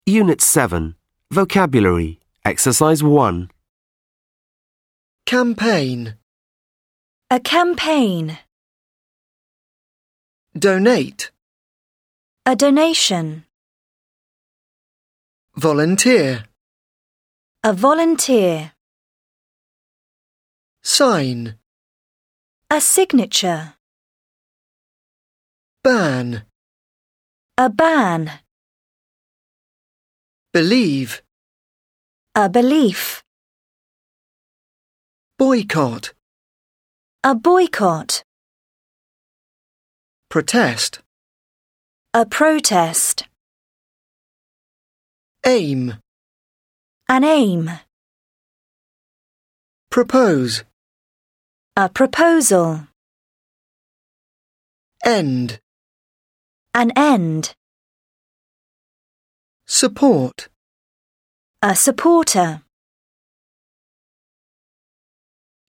Unit 7. Vocabulary. Exercise 1. Campaign. A campaign. Donate. A donation. Volunteer. A volunteer. Sign. A signature. Ban. A ban. Believe. A belief. Boycott. A boycott. Protest. A protest. Aim. An aim. Propose. A proposal. End. An end. Support. A supporter.